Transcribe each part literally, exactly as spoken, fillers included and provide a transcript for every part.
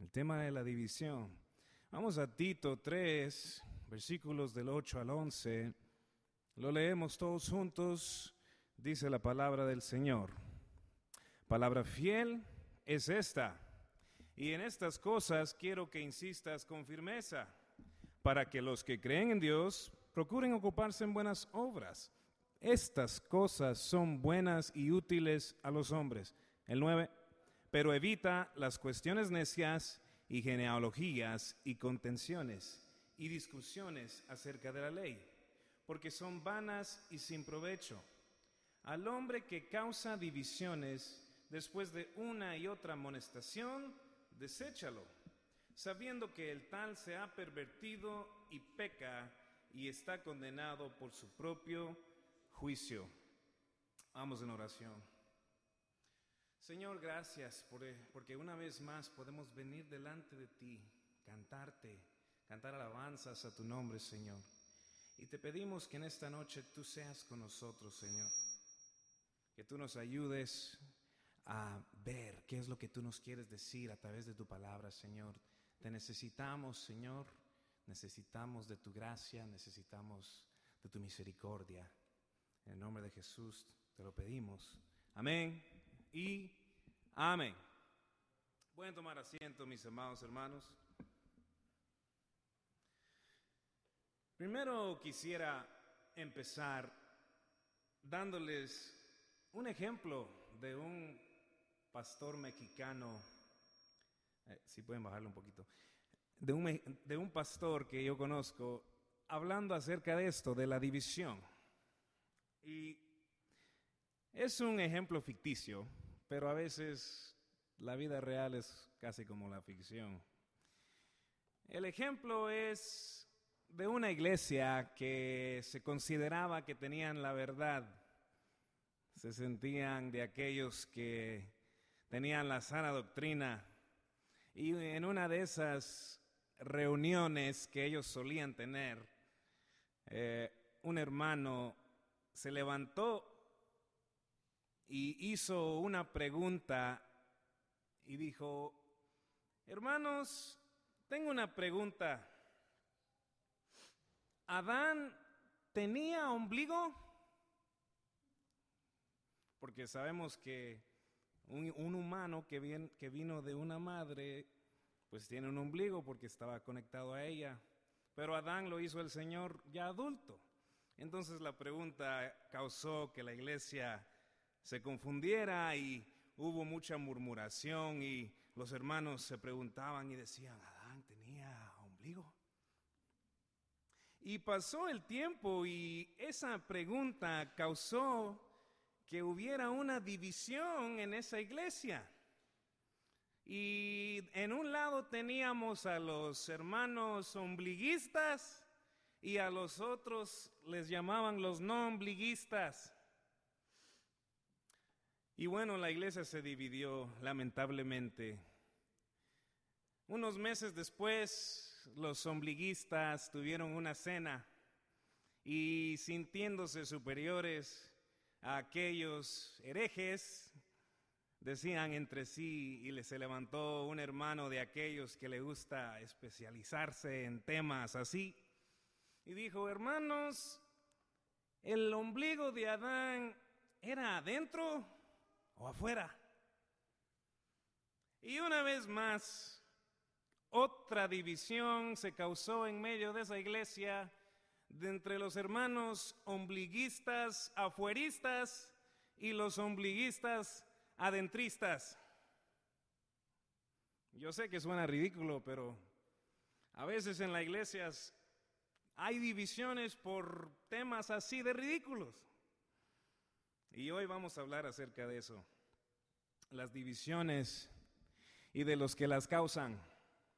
El tema de la división. Vamos a Tito tres, versículos del ocho al once. Lo leemos todos juntos. Dice la palabra del Señor. Palabra fiel es esta, y en estas cosas quiero que insistas con firmeza, para que los que creen en Dios procuren ocuparse en buenas obras. Estas cosas son buenas y útiles a los hombres. El nueve, pero evita las cuestiones necias y genealogías y contenciones y discusiones acerca de la ley, porque son vanas y sin provecho. Al hombre que causa divisiones después de una y otra amonestación, deséchalo, sabiendo que el tal se ha pervertido y peca y está condenado por su propio juicio. Vamos en oración. Señor, gracias por, porque una vez más podemos venir delante de ti, cantarte, cantar alabanzas a tu nombre, Señor. Y te pedimos que en esta noche tú seas con nosotros, Señor. Que tú nos ayudes a ver qué es lo que tú nos quieres decir a través de tu palabra, Señor. Te necesitamos, Señor. Necesitamos de tu gracia, necesitamos de tu misericordia. En el nombre de Jesús te lo pedimos. Amén y amén. Pueden tomar asiento, mis amados hermanos. Primero quisiera empezar dándoles un ejemplo de un pastor mexicano, eh, si pueden bajarlo un poquito, de un, de un pastor que yo conozco, hablando acerca de esto, de la división. Y es un ejemplo ficticio, pero a veces la vida real es casi como la ficción. El ejemplo es de una iglesia que se consideraba que tenían la verdad. Se sentían de aquellos que tenían la sana doctrina. Y en una de esas reuniones que ellos solían tener, eh, un hermano se levantó y hizo una pregunta y dijo: hermanos, tengo una pregunta. ¿Adán tenía ombligo? Porque sabemos que un, un humano que, bien, que vino de una madre, pues tiene un ombligo porque estaba conectado a ella. Pero Adán lo hizo el Señor ya adulto. Entonces la pregunta causó que la iglesia se confundiera y hubo mucha murmuración y los hermanos se preguntaban y decían: ¿Adán tenía ombligo? Y pasó el tiempo y esa pregunta causó que hubiera una división en esa iglesia. Y en un lado teníamos a los hermanos ombliguistas y a los otros les llamaban los no ombliguistas. Y bueno, la iglesia se dividió lamentablemente. Unos meses después, los ombliguistas tuvieron una cena y, sintiéndose superiores a aquellos herejes, decían entre sí, y se levantó un hermano de aquellos que le gusta especializarse en temas así, y dijo: hermanos, ¿el ombligo de Adán era adentro o afuera? Y una vez más, otra división se causó en medio de esa iglesia, de entre los hermanos ombliguistas afueristas y los ombliguistas adentristas. Yo sé que suena ridículo, pero a veces en las iglesias hay divisiones por temas así de ridículos. Y hoy vamos a hablar acerca de eso, las divisiones y de los que las causan.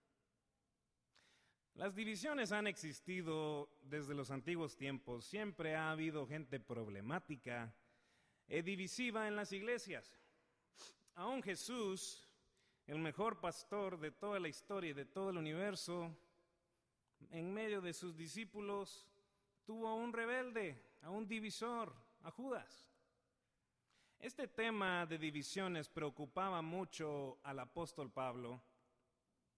Las divisiones han existido desde los antiguos tiempos. Siempre ha habido gente problemática e divisiva en las iglesias. Aún Jesús, el mejor pastor de toda la historia y de todo el universo, en medio de sus discípulos, tuvo a un rebelde, a un divisor, a Judas. Este tema de divisiones preocupaba mucho al apóstol Pablo.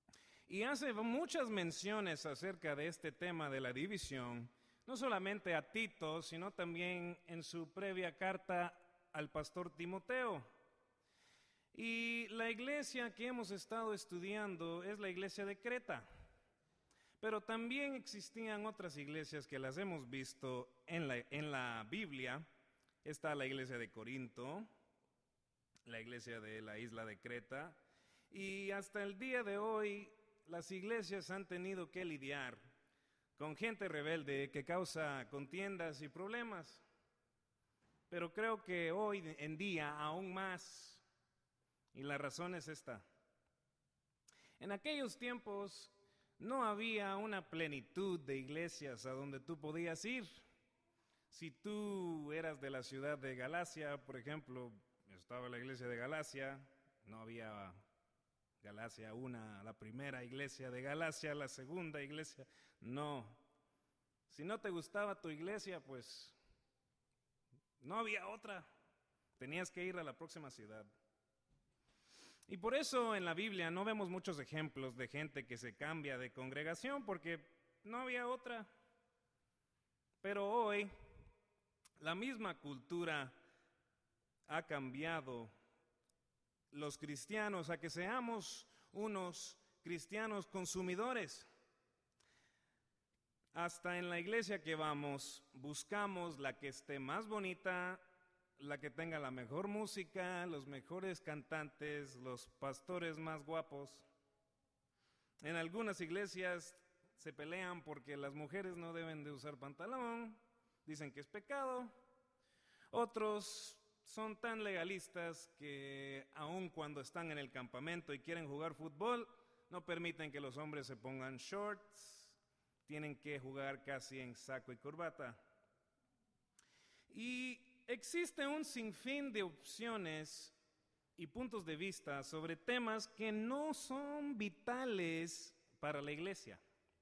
Y hace muchas menciones acerca de este tema de la división, no solamente a Tito, sino también en su previa carta al pastor Timoteo. Y la iglesia que hemos estado estudiando es la iglesia de Creta. Pero también existían otras iglesias que las hemos visto en la, en la Biblia. Está la iglesia de Corinto, la iglesia de la isla de Creta, y hasta el día de hoy las iglesias han tenido que lidiar con gente rebelde que causa contiendas y problemas. Pero creo que hoy en día aún más, y la razón es esta. En aquellos tiempos no había una plenitud de iglesias a donde tú podías ir. Si tú eras de la ciudad de Galacia, por ejemplo, estaba la iglesia de Galacia, no había Galacia una, la primera iglesia de Galacia, la segunda iglesia, no. Si no te gustaba tu iglesia, pues no había otra, tenías que ir a la próxima ciudad. Y por eso en la Biblia no vemos muchos ejemplos de gente que se cambia de congregación, porque no había otra. Pero hoy la misma cultura ha cambiado los cristianos a que seamos unos cristianos consumidores. Hasta en la iglesia que vamos, buscamos la que esté más bonita, la que tenga la mejor música, los mejores cantantes, los pastores más guapos. En algunas iglesias se pelean porque las mujeres no deben de usar pantalón, dicen que es pecado. Otros son tan legalistas que aun cuando están en el campamento y quieren jugar fútbol, no permiten que los hombres se pongan shorts, tienen que jugar casi en saco y corbata. Y existe un sinfín de opciones y puntos de vista sobre temas que no son vitales para la iglesia.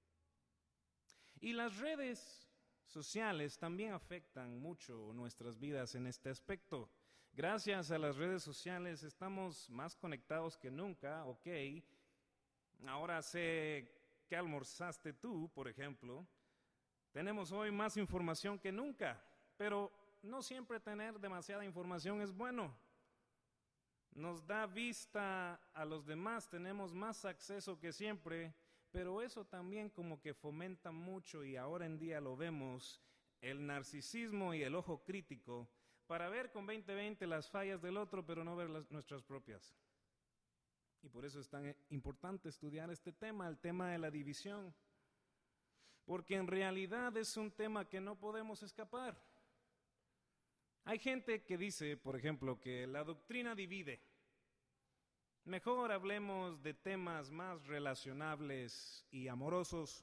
Y las redes sociales también afectan mucho nuestras vidas en este aspecto. Gracias a las redes sociales estamos más conectados que nunca, ok. Ahora sé qué almorzaste tú, por ejemplo. Tenemos hoy más información que nunca, pero no siempre tener demasiada información es bueno. Nos da vista a los demás, tenemos más acceso que siempre, pero eso también como que fomenta mucho, y ahora en día lo vemos, el narcisismo y el ojo crítico, para ver con veinte veinte las fallas del otro, pero no ver las nuestras propias. Y por eso es tan importante estudiar este tema, el tema de la división, porque en realidad es un tema que no podemos escapar. Hay gente que dice, por ejemplo, que la doctrina divide. Mejor hablemos de temas más relacionables y amorosos.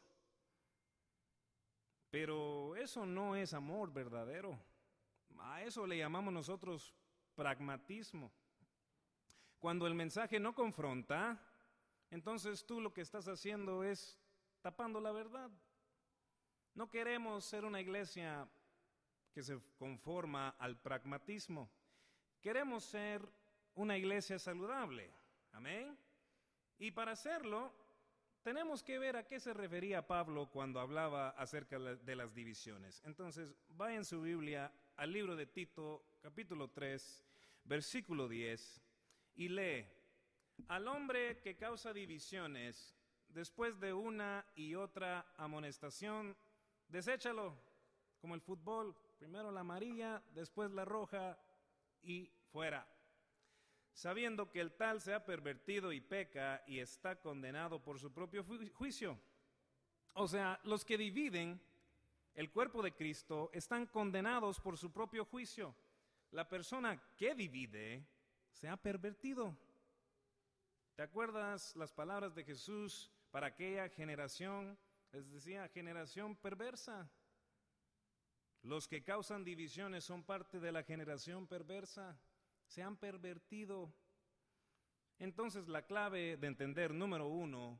Pero eso no es amor verdadero. A eso le llamamos nosotros pragmatismo. Cuando el mensaje no confronta, entonces tú lo que estás haciendo es tapando la verdad. No queremos ser una iglesia que se conforma al pragmatismo. Queremos ser una iglesia saludable. Amén. Y para hacerlo, tenemos que ver a qué se refería Pablo cuando hablaba acerca de las divisiones. Entonces, vaya en su Biblia al libro de Tito, capítulo tres, versículo diez, y lee: al hombre que causa divisiones, después de una y otra amonestación, deséchalo, como el fútbol, primero la amarilla, después la roja y fuera. Sabiendo que el tal se ha pervertido y peca y está condenado por su propio juicio. O sea, los que dividen el cuerpo de Cristo están condenados por su propio juicio. La persona que divide se ha pervertido. ¿Te acuerdas las palabras de Jesús para aquella generación? Les decía, generación perversa. Los que causan divisiones son parte de la generación perversa. Se han pervertido. Entonces la clave de entender, número uno,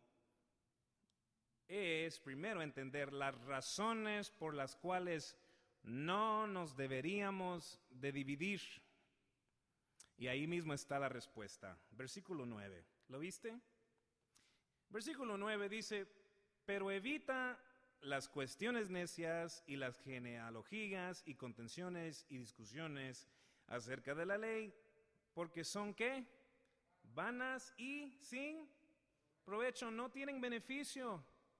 es primero entender las razones por las cuales no nos deberíamos de dividir. Y ahí mismo está la respuesta. Versículo nueve. ¿Lo viste? Versículo nueve dice, pero evita las cuestiones necias y las genealogías y contenciones y discusiones acerca de la ley, porque son ¿qué? Vanas y sin provecho, no tienen beneficio.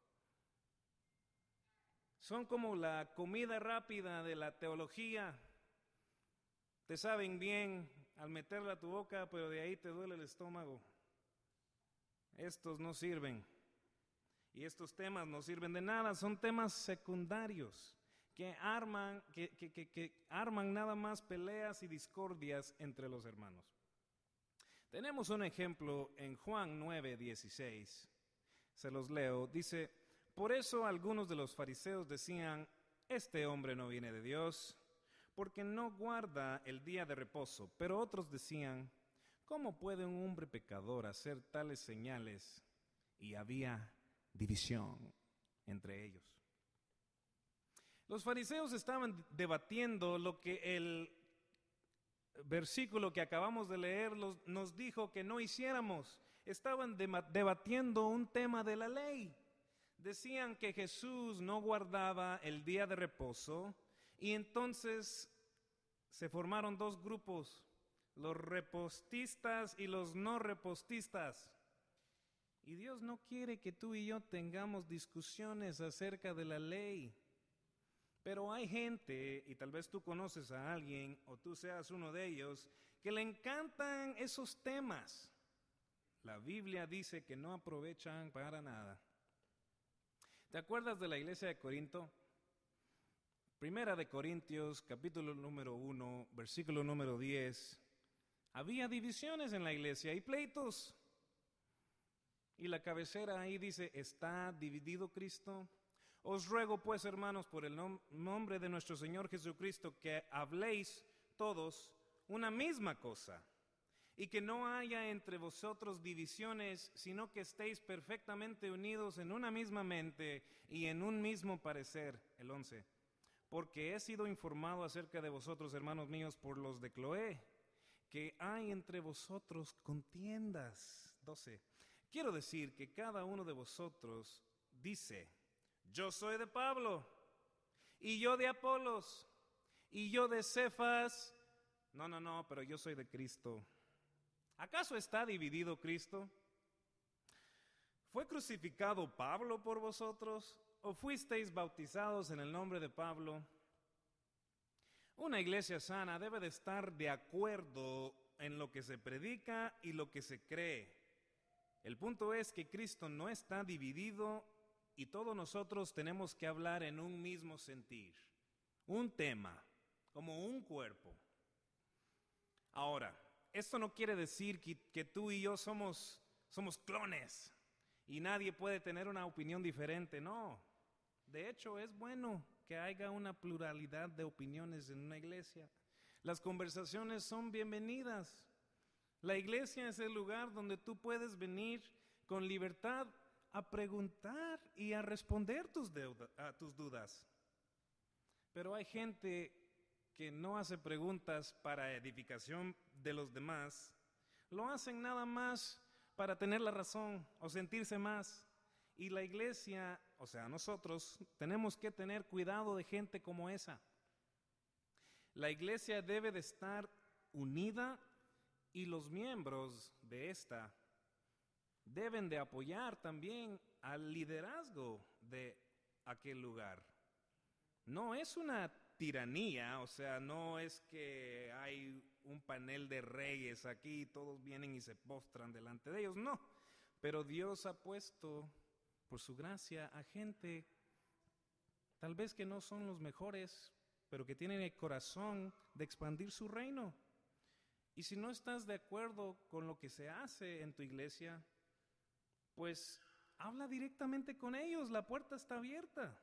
Son como la comida rápida de la teología. Te saben bien al meterla a tu boca, pero de ahí te duele el estómago. Estos no sirven. Y estos temas no sirven de nada, son temas secundarios que arman, que, que, que, que arman nada más peleas y discordias entre los hermanos. Tenemos un ejemplo en Juan nueve dieciséis. Se los leo. Dice, por eso algunos de los fariseos decían, este hombre no viene de Dios, porque no guarda el día de reposo. Pero otros decían, ¿cómo puede un hombre pecador hacer tales señales? Y había división entre ellos. Los fariseos estaban debatiendo lo que el versículo que acabamos de leer los, nos dijo que no hiciéramos. Estaban de, debatiendo un tema de la ley. Decían que Jesús no guardaba el día de reposo y entonces se formaron dos grupos, los repostistas y los no repostistas. Y Dios no quiere que tú y yo tengamos discusiones acerca de la ley. Pero hay gente, y tal vez tú conoces a alguien, o tú seas uno de ellos, que le encantan esos temas. La Biblia dice que no aprovechan para nada. ¿Te acuerdas de la iglesia de Corinto? Primera de Corintios, capítulo número uno, versículo número diez. Había divisiones en la iglesia y pleitos. Y la cabecera ahí dice, ¿está dividido Cristo? Os ruego pues, hermanos, por el nom- nombre de nuestro Señor Jesucristo, que habléis todos una misma cosa, y que no haya entre vosotros divisiones, sino que estéis perfectamente unidos en una misma mente y en un mismo parecer. El once. Porque he sido informado acerca de vosotros, hermanos míos, por los de Cloé, que hay entre vosotros contiendas. doce. Quiero decir que cada uno de vosotros dice, yo soy de Pablo, y yo de Apolos, y yo de Cefas. No, no, no, pero yo soy de Cristo. ¿Acaso está dividido Cristo? ¿Fue crucificado Pablo por vosotros, o fuisteis bautizados en el nombre de Pablo? Una iglesia sana debe de estar de acuerdo en lo que se predica y lo que se cree. El punto es que Cristo no está dividido y todos nosotros tenemos que hablar en un mismo sentir, un tema, como un cuerpo. Ahora, esto no quiere decir que, que tú y yo somos, somos clones y nadie puede tener una opinión diferente, no. De hecho, es bueno que haya una pluralidad de opiniones en una iglesia. Las conversaciones son bienvenidas. La iglesia es el lugar donde tú puedes venir con libertad a preguntar y a responder tus, deuda, a tus dudas. Pero hay gente que no hace preguntas para edificación de los demás. Lo hacen nada más para tener la razón o sentirse más. Y la iglesia, o sea, nosotros tenemos que tener cuidado de gente como esa. La iglesia debe de estar unida y los miembros de esta deben de apoyar también al liderazgo de aquel lugar. No es una tiranía, o sea, no es que hay un panel de reyes aquí y todos vienen y se postran delante de ellos, no. Pero Dios ha puesto, por su gracia, a gente tal vez que no son los mejores, pero que tienen el corazón de expandir su reino. Y si no estás de acuerdo con lo que se hace en tu iglesia, pues habla directamente con ellos, la puerta está abierta.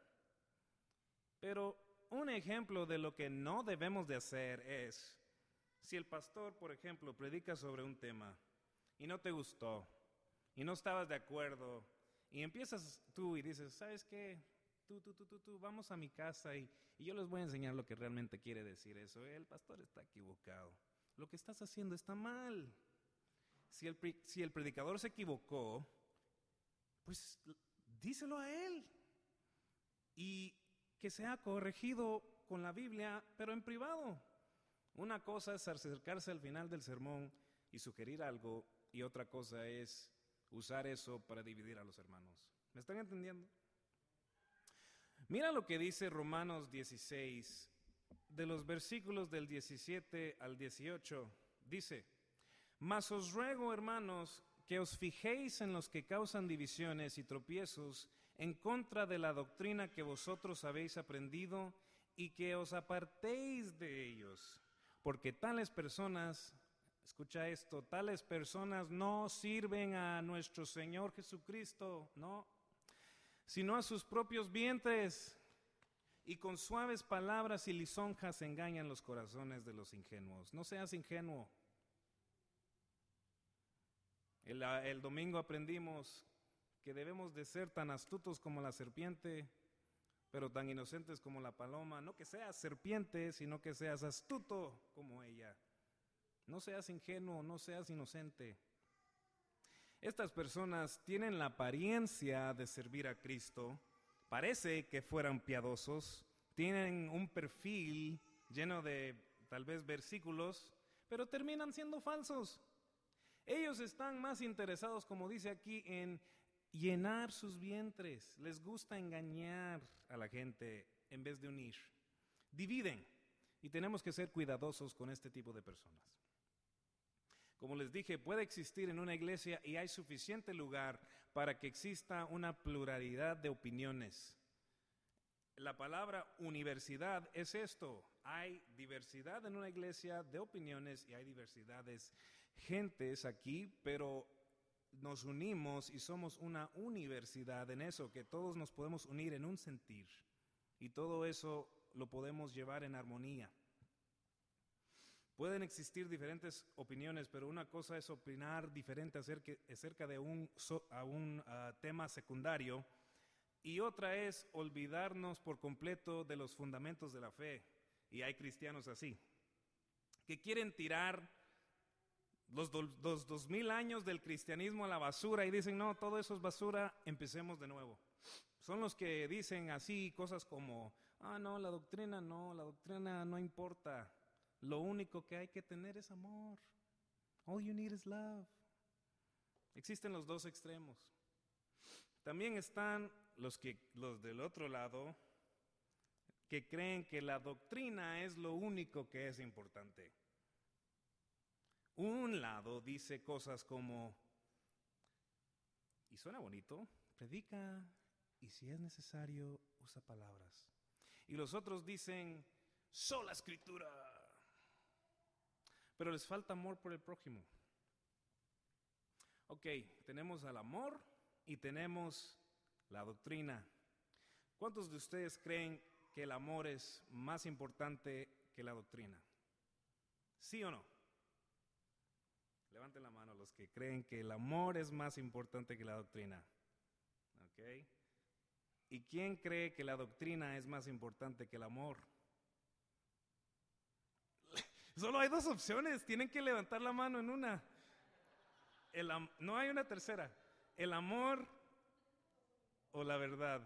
Pero un ejemplo de lo que no debemos de hacer es, si el pastor, por ejemplo, predica sobre un tema y no te gustó, y no estabas de acuerdo, y empiezas tú y dices, ¿sabes qué? Tú, tú, tú, tú, tú, vamos a mi casa y, y yo les voy a enseñar lo que realmente quiere decir eso. El pastor está equivocado. Lo que estás haciendo está mal. Si el, si el predicador se equivocó, pues díselo a él. Y que sea corregido con la Biblia, pero en privado. Una cosa es acercarse al final del sermón y sugerir algo, y otra cosa es usar eso para dividir a los hermanos. ¿Me están entendiendo? Mira lo que dice Romanos dieciséis, de los versículos del diecisiete al dieciocho. Dice: mas os ruego, hermanos, que os fijéis en los que causan divisiones y tropiezos en contra de la doctrina que vosotros habéis aprendido, y que os apartéis de ellos, porque tales personas, escucha esto, tales personas no sirven a nuestro Señor Jesucristo, no, sino a sus propios vientres, y con suaves palabras y lisonjas engañan los corazones de los ingenuos. No seas ingenuo. El, el domingo aprendimos que debemos de ser tan astutos como la serpiente, pero tan inocentes como la paloma. No que seas serpiente, sino que seas astuto como ella. No seas ingenuo, no seas inocente. Estas personas tienen la apariencia de servir a Cristo, parece que fueran piadosos, tienen un perfil lleno de tal vez versículos, pero terminan siendo falsos. Ellos están más interesados, como dice aquí, en llenar sus vientres. Les gusta engañar a la gente en vez de unir. Dividen, y tenemos que ser cuidadosos con este tipo de personas. Como les dije, puede existir en una iglesia y hay suficiente lugar para que exista una pluralidad de opiniones. La palabra universidad es esto. Hay diversidad en una iglesia de opiniones y hay diversidades gentes aquí, pero nos unimos y somos una universidad en eso, que todos nos podemos unir en un sentir y todo eso lo podemos llevar en armonía. Pueden existir diferentes opiniones, pero una cosa es opinar diferente acerca, acerca de un, a un uh, tema secundario, y otra es olvidarnos por completo de los fundamentos de la fe. Y hay cristianos así, que quieren tirar los, do, los dos mil años del cristianismo a la basura y dicen, no, todo eso es basura, empecemos de nuevo. Son los que dicen así cosas como, ah, no, la doctrina no, la doctrina no importa. Lo único que hay que tener es amor. All you need is love. Existen los dos extremos. También están los, que, los del otro lado que creen que la doctrina es lo único que es importante. Un lado dice cosas como, y suena bonito, predica, y si es necesario, usa palabras. Y los otros dicen, sola escritura. Pero les falta amor por el prójimo. Ok, tenemos al amor y tenemos la doctrina. ¿Cuántos de ustedes creen que el amor es más importante que la doctrina? ¿Sí o no? Levanten la mano los que creen que el amor es más importante que la doctrina. Ok. ¿Y quién cree que la doctrina es más importante que el amor? Solo hay dos opciones, tienen que levantar la mano en una. El, no hay una tercera. El amor o la verdad.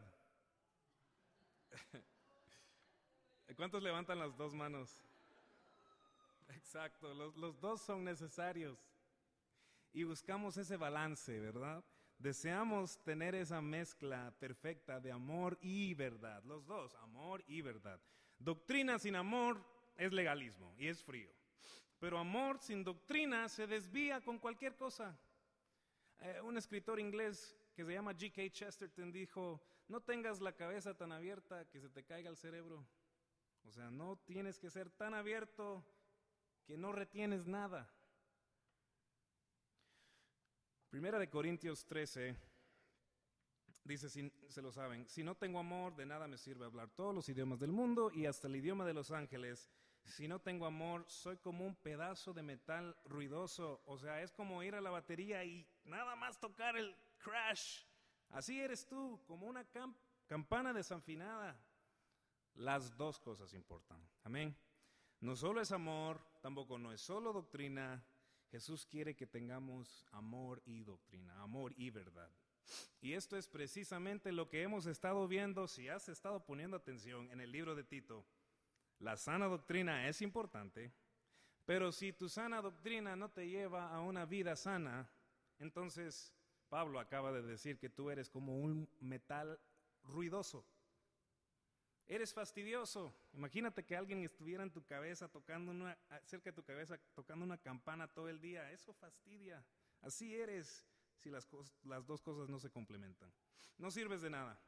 ¿Cuántos levantan las dos manos? Exacto, los, los dos son necesarios. Y buscamos ese balance, ¿verdad? Deseamos tener esa mezcla perfecta de amor y verdad. Los dos, amor y verdad. Doctrina sin amor es legalismo y es frío. Pero amor sin doctrina se desvía con cualquier cosa. Eh, un escritor inglés que se llama G K Chesterton dijo, no tengas la cabeza tan abierta que se te caiga el cerebro. O sea, no tienes que ser tan abierto que no retienes nada. Primera de Corintios trece dice, si, se lo saben, si no tengo amor, de nada me sirve hablar todos los idiomas del mundo y hasta el idioma de los ángeles. Si no tengo amor, soy como un pedazo de metal ruidoso. O sea, es como ir a la batería y nada más tocar el crash. Así eres tú, como una camp- campana desafinada. Las dos cosas importan. Amén. No solo es amor, tampoco no es solo doctrina. Jesús quiere que tengamos amor y doctrina, amor y verdad. Y esto es precisamente lo que hemos estado viendo, si has estado poniendo atención en el libro de Tito. La sana doctrina es importante, pero si tu sana doctrina no te lleva a una vida sana, entonces Pablo acaba de decir que tú eres como un metal ruidoso. Eres fastidioso. Imagínate que alguien estuviera en tu cabeza tocando una, cerca de tu cabeza tocando una campana todo el día. Eso fastidia. Así eres si las, las dos cosas no se complementan. No sirves de nada.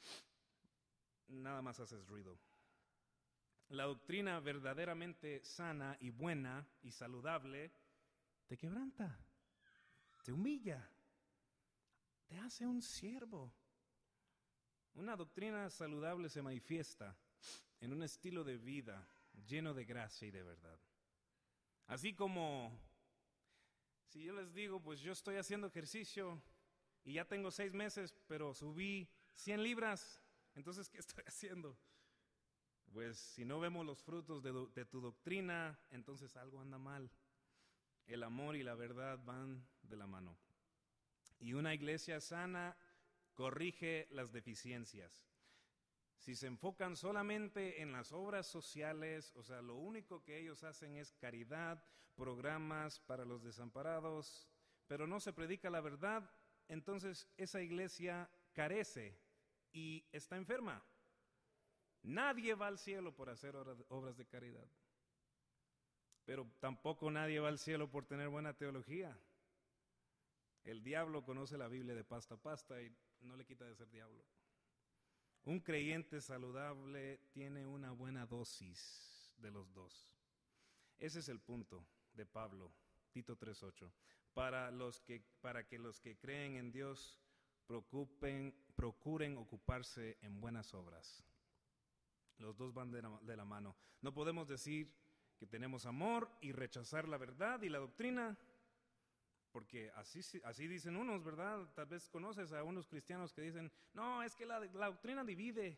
Nada más haces ruido. La doctrina verdaderamente sana y buena y saludable te quebranta, te humilla, te hace un siervo. Una doctrina saludable se manifiesta en un estilo de vida lleno de gracia y de verdad. Así como si yo les digo, pues yo estoy haciendo ejercicio y ya tengo seis meses, pero subí cien libras, entonces ¿qué estoy haciendo? Pues si no vemos los frutos de, do, de tu doctrina, entonces algo anda mal. El amor y la verdad van de la mano. Y una iglesia sana corrige las deficiencias. Si se enfocan solamente en las obras sociales, o sea, lo único que ellos hacen es caridad, programas para los desamparados, pero no se predica la verdad, entonces esa iglesia carece y está enferma. Nadie va al cielo por hacer obras de caridad, pero tampoco nadie va al cielo por tener buena teología. El diablo conoce la Biblia de pasta a pasta y no le quita de ser diablo. Un creyente saludable tiene una buena dosis de los dos. Ese es el punto de Pablo, Tito tres ocho. Para los que, para que los que creen en Dios preocupen, procuren ocuparse en buenas obras. Los dos van de la, de la mano. No podemos decir que tenemos amor y rechazar la verdad y la doctrina, porque así, así dicen unos, ¿verdad? Tal vez conoces a unos cristianos que dicen, no, es que la, la doctrina divide.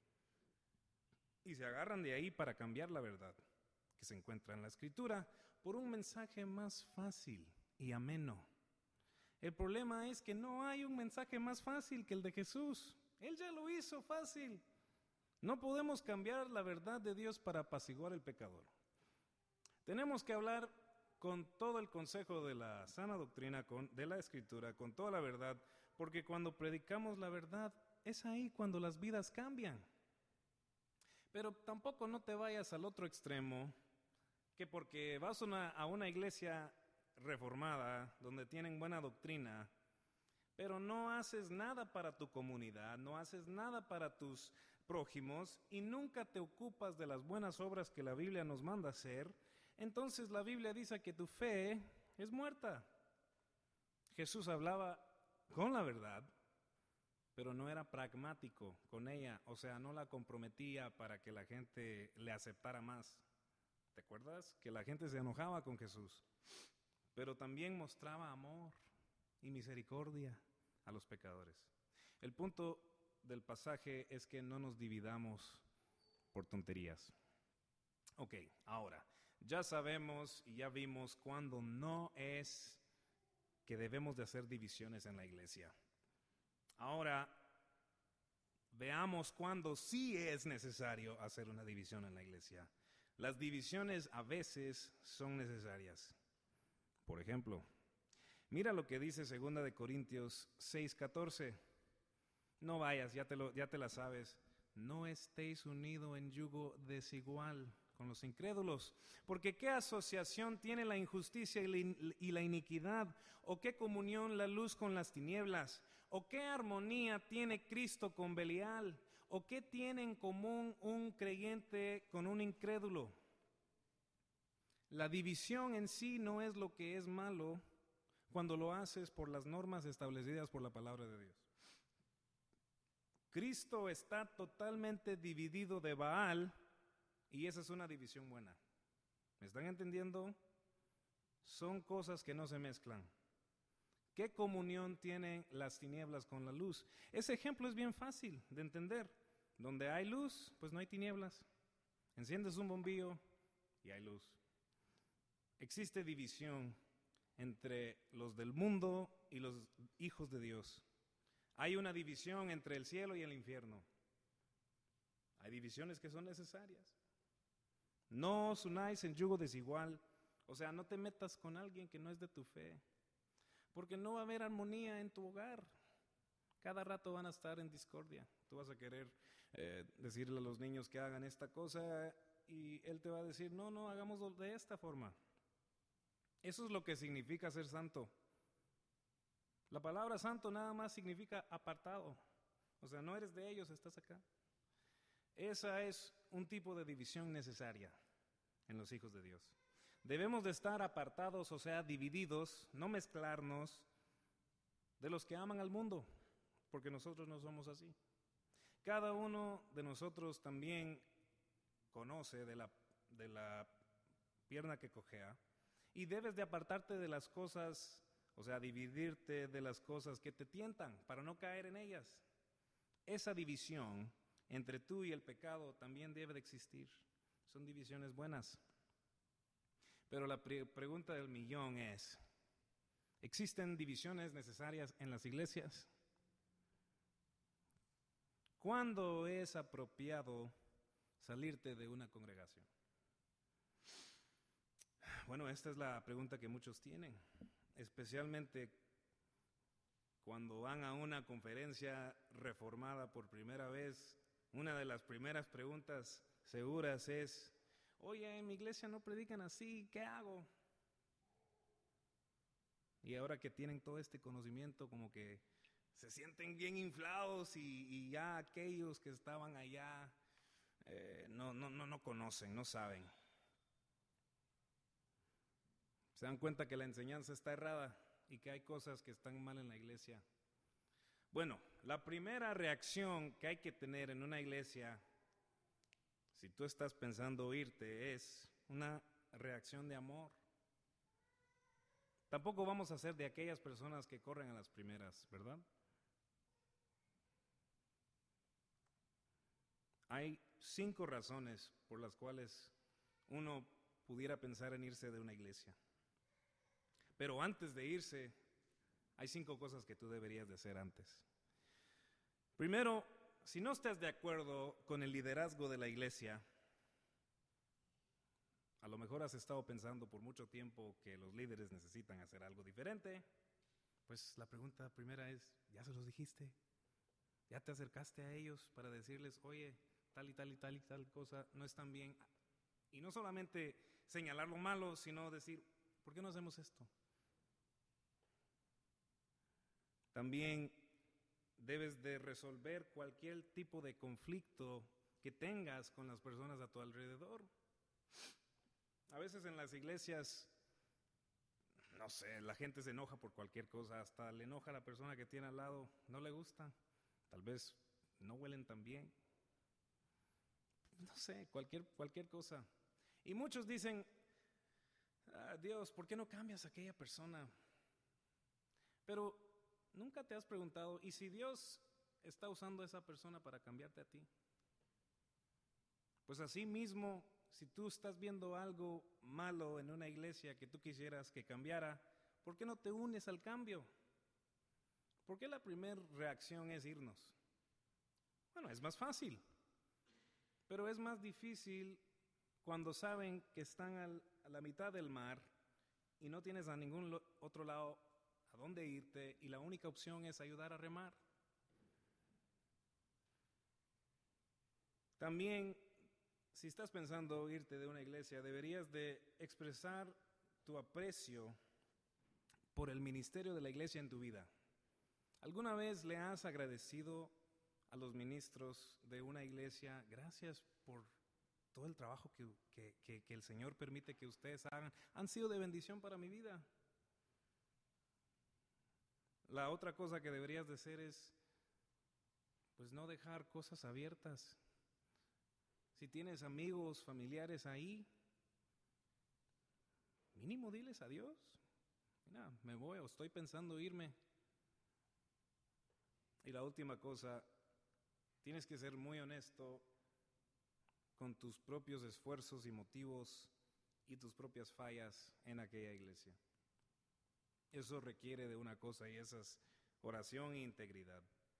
Y se agarran de ahí para cambiar la verdad que se encuentra en la Escritura por un mensaje más fácil y ameno. El problema es que no hay un mensaje más fácil que el de Jesús. Él ya lo hizo fácil. No podemos cambiar la verdad de Dios para apaciguar el pecador. Tenemos que hablar con todo el consejo de la sana doctrina, con, de la Escritura, con toda la verdad, porque cuando predicamos la verdad, es ahí cuando las vidas cambian. Pero tampoco no te vayas al otro extremo, que porque vas una, a una iglesia reformada, donde tienen buena doctrina, pero no haces nada para tu comunidad, no haces nada para tus prójimos y nunca te ocupas de las buenas obras que la Biblia nos manda hacer, entonces la Biblia dice que tu fe es muerta. Jesús hablaba con la verdad, pero no era pragmático con ella, o sea, no la comprometía para que la gente le aceptara más. ¿Te acuerdas? Que la gente se enojaba con Jesús, pero también mostraba amor y misericordia a los pecadores. El punto del pasaje es que no nos dividamos por tonterías. Ok, ahora, ya sabemos y ya vimos cuándo no es que debemos de hacer divisiones en la iglesia. Ahora, veamos cuándo sí es necesario hacer una división en la iglesia. Las divisiones a veces son necesarias. Por ejemplo, mira lo que dice segunda de Corintios seis catorce. No vayas, ya te, lo, ya te la sabes. No estéis unidos en yugo desigual con los incrédulos, porque ¿qué asociación tiene la injusticia y la, y la iniquidad? ¿O qué comunión la luz con las tinieblas? ¿O qué armonía tiene Cristo con Belial? ¿O qué tiene en común un creyente con un incrédulo? La división en sí no es lo que es malo cuando lo haces por las normas establecidas por la palabra de Dios. Cristo está totalmente dividido de Baal y esa es una división buena. ¿Me están entendiendo? Son cosas que no se mezclan. ¿Qué comunión tienen las tinieblas con la luz? Ese ejemplo es bien fácil de entender. Donde hay luz, pues no hay tinieblas. Enciendes un bombillo y hay luz. Existe división entre los del mundo y los hijos de Dios. Hay una división entre el cielo y el infierno. Hay divisiones que son necesarias. No os unáis en yugo desigual. O sea, no te metas con alguien que no es de tu fe, porque no va a haber armonía en tu hogar. Cada rato van a estar en discordia. Tú vas a querer eh, decirle a los niños que hagan esta cosa y él te va a decir, no, no, hagámoslo de esta forma. Eso es lo que significa ser santo. La palabra santo nada más significa apartado. O sea, no eres de ellos, estás acá. Esa es un tipo de división necesaria en los hijos de Dios. Debemos de estar apartados, o sea, divididos, no mezclarnos de los que aman al mundo, porque nosotros no somos así. Cada uno de nosotros también conoce de la, de la pierna que cojea y debes de apartarte de las cosas, o sea, dividirte de las cosas que te tientan para no caer en ellas. Esa división entre tú y el pecado también debe de existir. Son divisiones buenas. Pero la pre- pregunta del millón es, ¿existen divisiones necesarias en las iglesias? ¿Cuándo es apropiado salirte de una congregación? Bueno, esta es la pregunta que muchos tienen, especialmente cuando van a una conferencia reformada por primera vez. Una de las primeras preguntas seguras es, oye, en mi iglesia no predican así, ¿qué hago? Y ahora que tienen todo este conocimiento, como que se sienten bien inflados y, y ya aquellos que estaban allá eh, no, no, no, no conocen, no saben. Se dan cuenta que la enseñanza está errada y que hay cosas que están mal en la iglesia. Bueno, la primera reacción que hay que tener en una iglesia, si tú estás pensando irte, es una reacción de amor. Tampoco vamos a ser de aquellas personas que corren a las primeras, ¿verdad? Hay cinco razones por las cuales uno pudiera pensar en irse de una iglesia. Pero antes de irse, hay cinco cosas que tú deberías de hacer antes. Primero, si no estás de acuerdo con el liderazgo de la iglesia, a lo mejor has estado pensando por mucho tiempo que los líderes necesitan hacer algo diferente, pues la pregunta primera es, ¿ya se los dijiste? ¿Ya te acercaste a ellos para decirles, oye, tal y tal y tal y tal cosa no están bien? Y no solamente señalar lo malo, sino decir, ¿por qué no hacemos esto? También debes de resolver cualquier tipo de conflicto que tengas con las personas a tu alrededor. A veces en las iglesias, no sé, la gente se enoja por cualquier cosa, hasta le enoja a la persona que tiene al lado, no le gusta, tal vez no huelen tan bien, no sé, cualquier, cualquier cosa. Y muchos dicen, ah, Dios, ¿por qué no cambias a aquella persona? Pero nunca te has preguntado, ¿y si Dios está usando a esa persona para cambiarte a ti? Pues así mismo, si tú estás viendo algo malo en una iglesia que tú quisieras que cambiara, ¿por qué no te unes al cambio? ¿Por qué la primera reacción es irnos? Bueno, es más fácil, pero es más difícil cuando saben que están al, a la mitad del mar y no tienes a ningún lo, otro lado a dónde irte y la única opción es ayudar a remar. También, si estás pensando irte de una iglesia, deberías de expresar tu aprecio por el ministerio de la iglesia en tu vida. ¿Alguna vez le has agradecido a los ministros de una iglesia, gracias por todo el trabajo que, que, que, que el Señor permite que ustedes hagan? Han sido de bendición para mi vida. La otra cosa que deberías de hacer es, pues, no dejar cosas abiertas. Si tienes amigos, familiares ahí, mínimo diles adiós. Mira, me voy o estoy pensando irme. Y la última cosa, tienes que ser muy honesto con tus propios esfuerzos y motivos y tus propias fallas en aquella iglesia. Eso requiere de una cosa y esa es oración e integridad.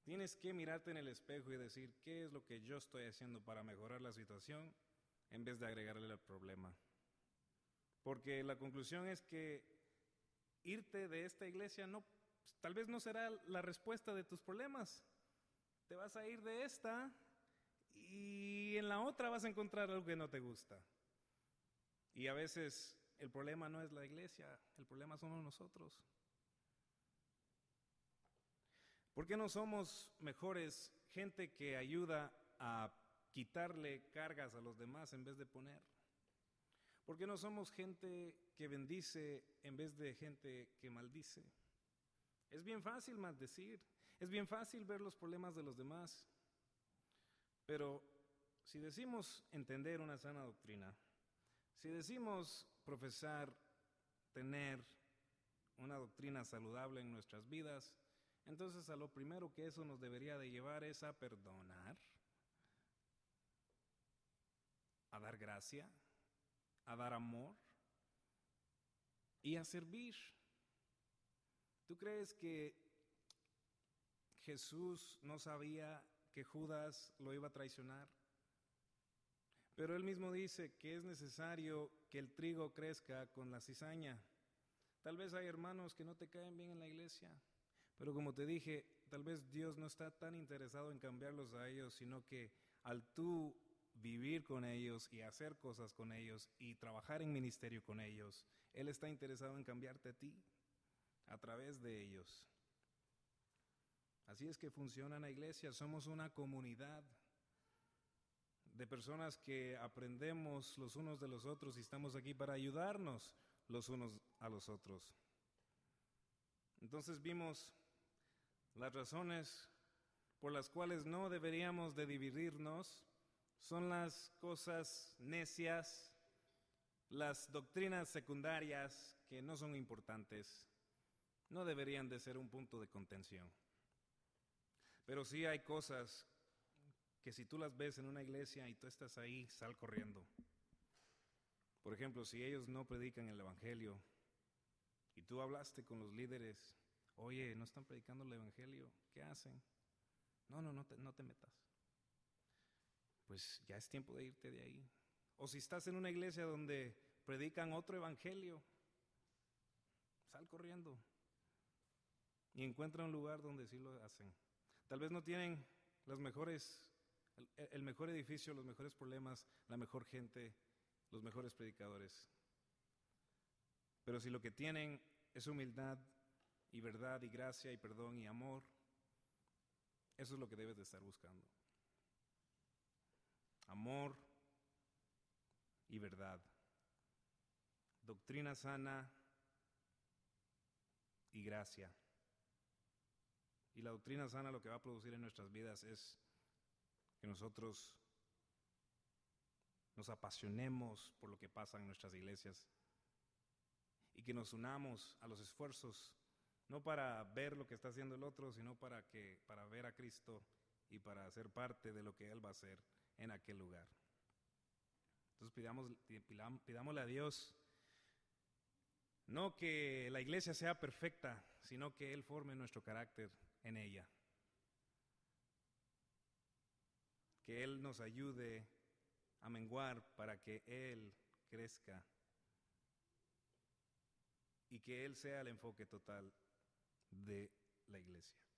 Tienes que mirarte en el espejo y decir, ¿qué es lo que yo estoy haciendo para mejorar la situación? En vez de agregarle al problema. Porque la conclusión es que irte de esta iglesia no, tal vez no será la respuesta de tus problemas. Te vas a ir de esta y en la otra vas a encontrar algo que no te gusta. Y a veces el problema no es la iglesia, el problema somos nosotros. ¿Por qué no somos mejores gente que ayuda a quitarle cargas a los demás en vez de poner? ¿Por qué no somos gente que bendice en vez de gente que maldice? Es bien fácil maldecir, es bien fácil ver los problemas de los demás, pero si decimos entender una sana doctrina, si decimos profesar, tener una doctrina saludable en nuestras vidas, entonces a lo primero que eso nos debería de llevar es a perdonar, a dar gracia, a dar amor y a servir. ¿Tú crees que Jesús no sabía que Judas lo iba a traicionar? Pero él mismo dice que es necesario que el trigo crezca con la cizaña. Tal vez hay hermanos que no te caen bien en la iglesia, pero como te dije, tal vez Dios no está tan interesado en cambiarlos a ellos, sino que al tú vivir con ellos y hacer cosas con ellos y trabajar en ministerio con ellos, Él está interesado en cambiarte a ti a través de ellos. Así es que funciona la iglesia, somos una comunidad de personas que aprendemos los unos de los otros y estamos aquí para ayudarnos los unos a los otros. Entonces vimos las razones por las cuales no deberíamos de dividirnos. Son las cosas necias, las doctrinas secundarias que no son importantes, no deberían de ser un punto de contención. Pero sí hay cosas que si tú las ves en una iglesia y tú estás ahí, sal corriendo. Por ejemplo, si ellos no predican el evangelio y tú hablaste con los líderes, oye, no están predicando el evangelio, ¿qué hacen? No, no, no te, no te metas. Pues ya es tiempo de irte de ahí. O si estás en una iglesia donde predican otro evangelio, sal corriendo y encuentra un lugar donde sí lo hacen. Tal vez no tienen las mejores, el, el mejor edificio, los mejores problemas, la mejor gente, los mejores predicadores. Pero si lo que tienen es humildad y verdad y gracia y perdón y amor, eso es lo que debes de estar buscando. Amor y verdad, doctrina sana y gracia. Y la doctrina sana lo que va a producir en nuestras vidas es que nosotros nos apasionemos por lo que pasa en nuestras iglesias y que nos unamos a los esfuerzos, no para ver lo que está haciendo el otro, sino para, que, para ver a Cristo y para ser parte de lo que Él va a hacer en aquel lugar. Entonces pidamos, pidámosle a Dios, no que la iglesia sea perfecta, sino que Él forme nuestro carácter en ella. Que Él nos ayude a menguar para que Él crezca y que Él sea el enfoque total de la iglesia.